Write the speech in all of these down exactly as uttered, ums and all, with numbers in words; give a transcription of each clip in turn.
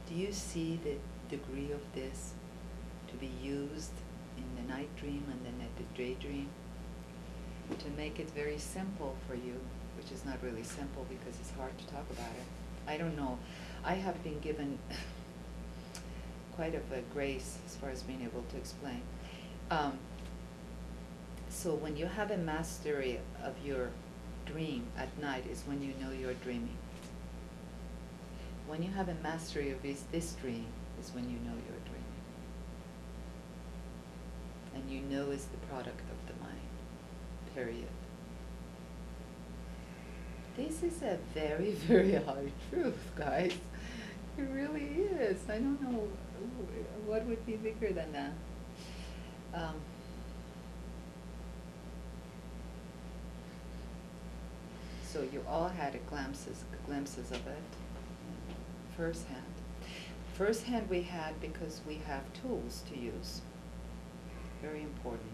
do you see the degree of this to be used in the night dream and then at the daydream? To make it very simple for you, which is not really simple because it's hard to talk about it. I don't know. I have been given quite of a grace as far as being able to explain. Um, so when you have a mastery of your dream at night is when you know you're dreaming. When you have a mastery of this, this dream is when you know you're dreaming. And you know is the product of the mind, period. This is a very, very hard truth, guys. It really is. I don't know what would be bigger than that. Um, so you all had a glimpses, glimpses of it firsthand. Firsthand we had because we have tools to use. Very important.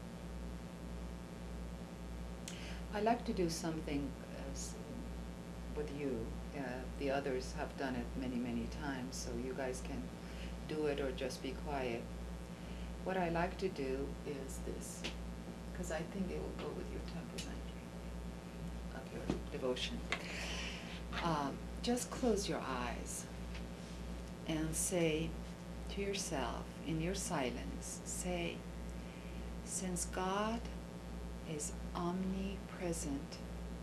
I like to do something as with you. Uh, the others have done it many, many times, so you guys can do it or just be quiet. What I like to do is this, because I think it will go with your temperament of your devotion. Um, just close your eyes and say to yourself, in your silence, say, since God is omnipresent,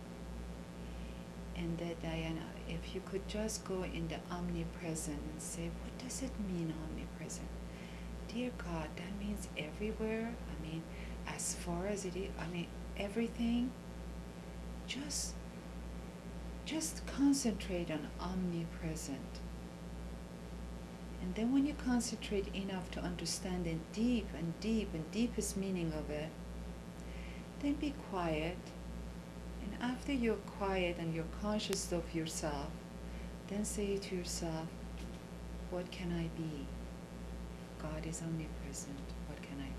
and that Diana, if you could just go in the omnipresent and say, what does it mean, omnipresent? Dear God, that means everywhere. I mean, as far as it is, I mean, everything. Just, just concentrate on omnipresent. And then when you concentrate enough to understand the deep and deep and deepest meaning of it, then be quiet. And after you're quiet and you're conscious of yourself, then say to yourself, what can I be? God is omnipresent. What can I be?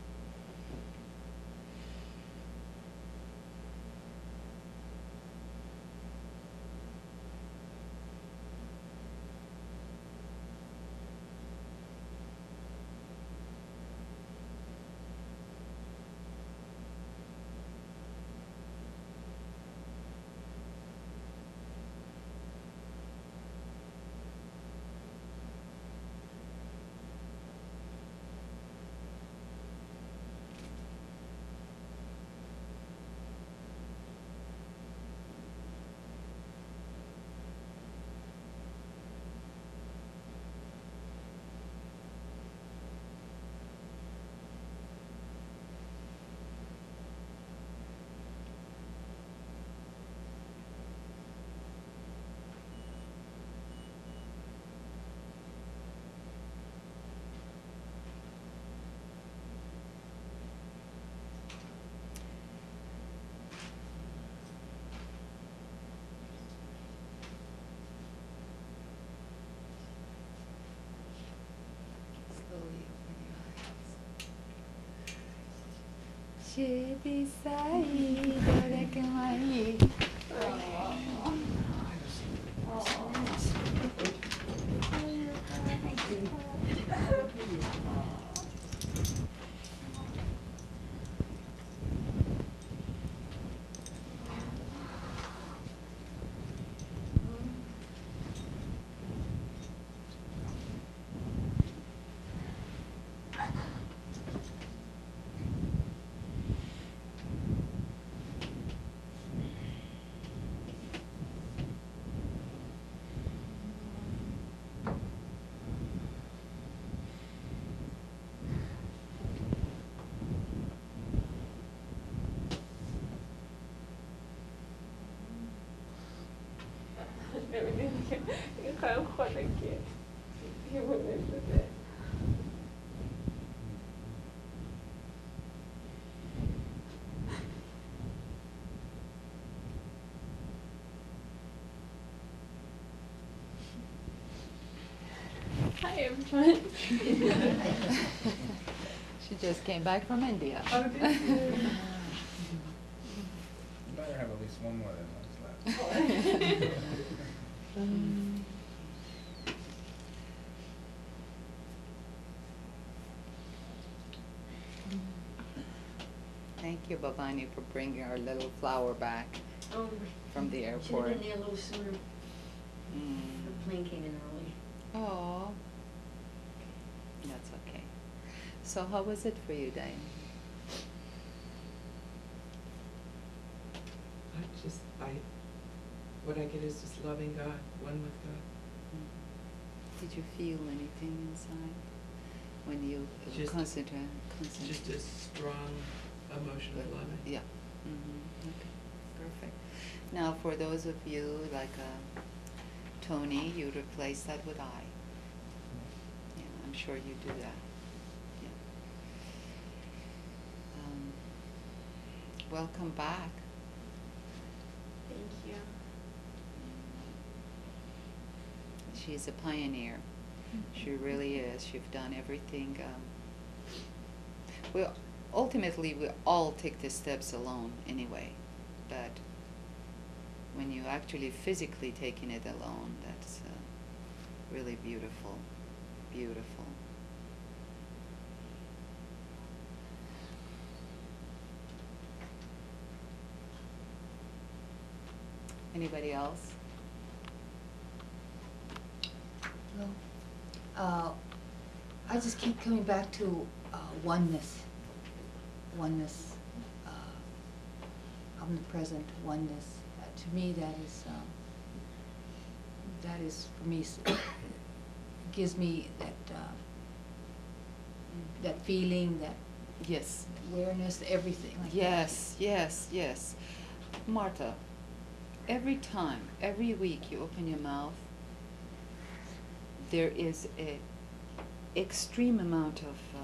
Should be said, Hi everyone. She just came back from India. Oh, did you? You better have at least one more than last left. Um, Thank you, Bhavani, for bringing our little flower back Oh, from the should have airport. been there a little sooner. Mm. The plane came in early. Oh, that's okay. So how was it for you, Diane? I just, I, what I get is just loving God, one with God. Mm. Did you feel anything inside when you Just- concentrate? concentrate? Just a strong emotion of loving. Yeah. Mm-hmm. Okay. Perfect. Now, for those of you like uh, Tony, you replace that with I. Yeah, I'm sure you do that. Yeah. Um, welcome back. Thank you. She's a pioneer. She really is. She's done everything. Um, we ultimately we all take the steps alone anyway, but when you actually physically taking it alone, that's uh, really beautiful, beautiful. Anybody else? Well, uh, I just keep coming back to uh, oneness, oneness, uh, omnipresent oneness. Uh, to me, that is, um, that is for me, s- gives me that, uh, that feeling, that Yes. awareness, everything like that. Yes, yes, yes. Martha, every time, every week you open your mouth, there is a extreme amount of uh,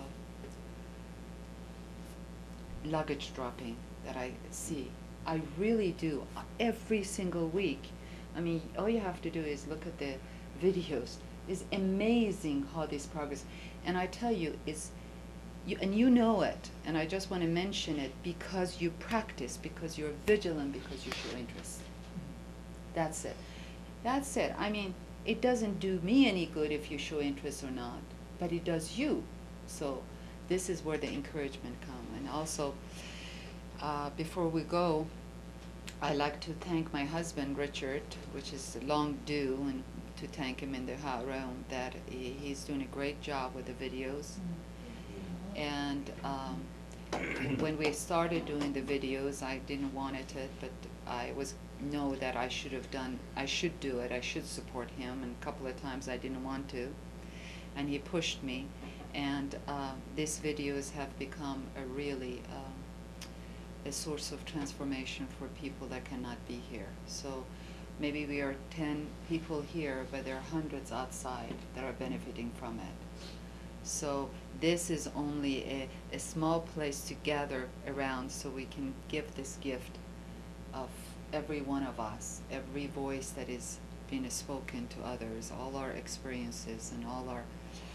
luggage dropping that I see. I really do. Uh, Every single week. I mean, all you have to do is look at the videos. It's amazing how this progress. And I tell you, it's you, and you know it. And I just want to mention it because you practice, because you're vigilant, because you show interest. That's it. That's it. I mean, it doesn't do me any good if you show interest or not, but it does you. So this is where the encouragement comes. And also, uh, before we go, I like to thank my husband, Richard, which is long due, and to thank him in the hot room that he, he's doing a great job with the videos. And um, when we started doing the videos, I didn't want it, but I was know that I should have done, I should do it, I should support him, and a couple of times I didn't want to, and he pushed me, and uh, these videos have become a really um, a source of transformation for people that cannot be here. So maybe we are ten people here, but there are hundreds outside that are benefiting from it. So this is only a, a small place to gather around so we can give this gift of every one of us, every voice that is being spoken to others, all our experiences and all our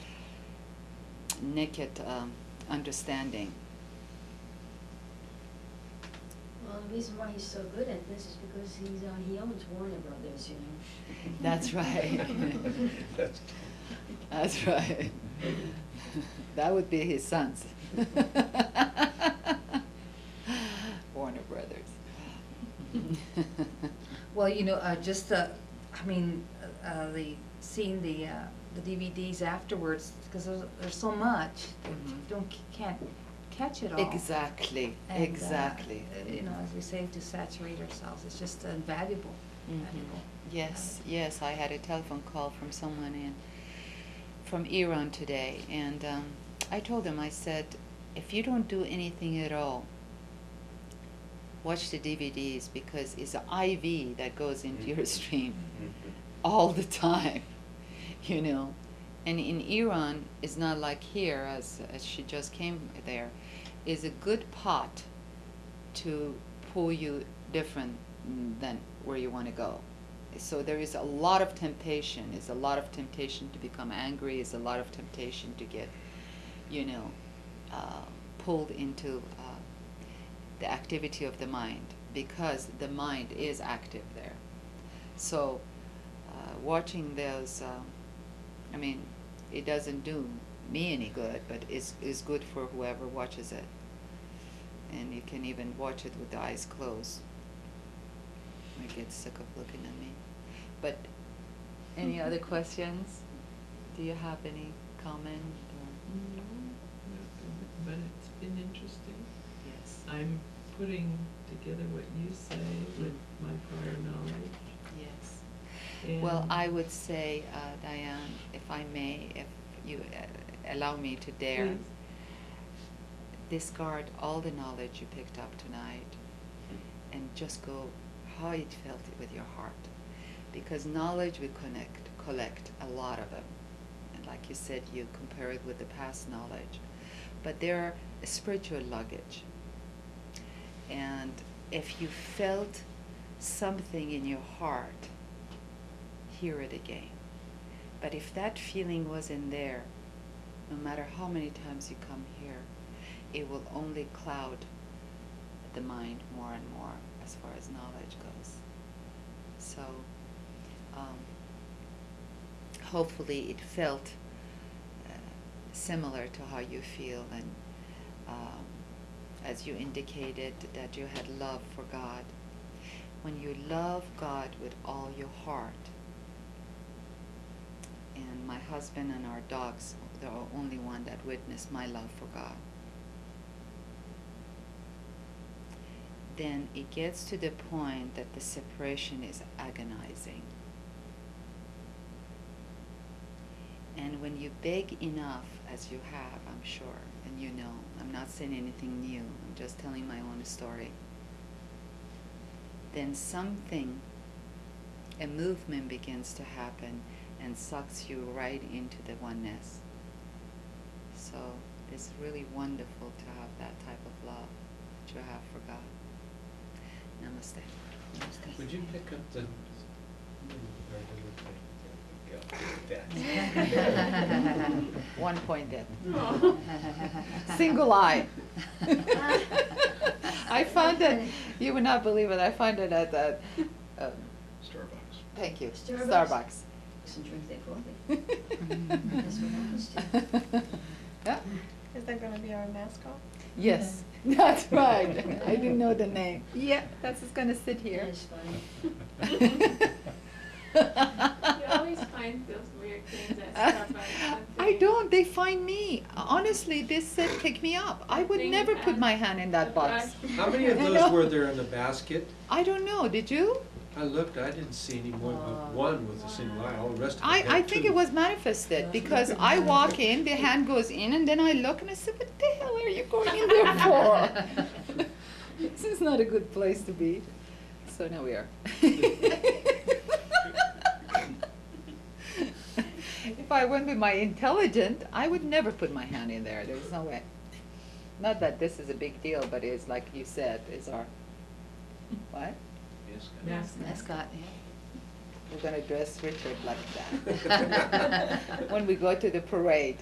naked um, understanding. Well, the reason why he's so good at this is because he's, uh, he owns Warner Brothers, you know. That's right. That's- That's right. That would be his sons. Warner Brothers. Well, you know, uh, just the, I mean, uh, uh, the, seeing the, uh, the D V Ds afterwards, because there's, there's so much, that you Mhm. don't, can't catch it all. Exactly, And, uh, exactly. uh, you know, as we say, to saturate ourselves, it's just invaluable, Mhm. valuable. Yes, yes, I had a telephone call from someone in, from Iran today, and um, I told him, I said, if you don't do anything at all, watch the D V Ds, because it's an I V that goes into your stream all the time, you know. And in Iran, it's not like here, as, as she just came there, is a good pot to pull you different than where you want to go. So there is a lot of temptation. It's a lot of temptation to become angry. It's a lot of temptation to get, you know, uh, pulled into uh, the activity of the mind, because the mind is active there. So uh, watching those, uh, I mean, it doesn't do me any good, but it's, it's good for whoever watches it. and you can even watch it with the eyes closed. I get sick of looking at me. But any other questions? Do you have any comment? Or? No, nothing, but it's been interesting. Yes. I'm putting together what you say with my prior knowledge. Yes. And Well, I would say, uh, Diane, if I may, if you uh, allow me to dare, Please. discard all the knowledge you picked up tonight and just go how it felt with your heart. Because knowledge we connect, collect a lot of them. And like you said, you compare it with the past knowledge. But they're a spiritual luggage. And if you felt something in your heart, hear it again. But if that feeling wasn't there, no matter how many times you come here, it will only cloud the mind more and more as far as knowledge goes. So um, hopefully it felt uh, similar to how you feel, and um, as you indicated that you had love for God. When you love God with all your heart, and my husband and our dogs, they're the only one that witnessed my love for God, then it gets to the point that the separation is agonizing. And when you beg enough, as you have, I'm sure, and you know, I'm not saying anything new, I'm just telling my own story, then something, a movement begins to happen and sucks you right into the oneness. So it's really wonderful to have that type of love that you have for God. Namaste. Namaste. Would you pick up the? One pointed. Single eye. I found it, you would not believe it, I found it at the, um, Starbucks. thank you, Starbucks. Starbucks. And drink their coffee. That's what happens to you. Yeah. Is that gonna be our mascot? Yes, that's right. I didn't know the name. Yeah, that's just gonna sit here. That is funny. You always find those weird things at Starbucks. I don't, they find me. Honestly, this said pick me up. I would Thing never put has my hand in that box. surprise. How many of I those know. were there in the basket? I don't know, did you? I looked, I didn't see any more but one with a single eye, all the rest of them I, had I think two. it was manifested, because I walk in, the hand goes in, and then I look and I said, what the hell are you going in there for? This is not a good place to be. So now we are. If I went with my intelligent, I would never put my hand in there, there's no way. Not that this is a big deal, but it's like you said, it's our, what? Yes, Yes. Mascot, yeah. We're gonna dress Richard like that when we go to the parade.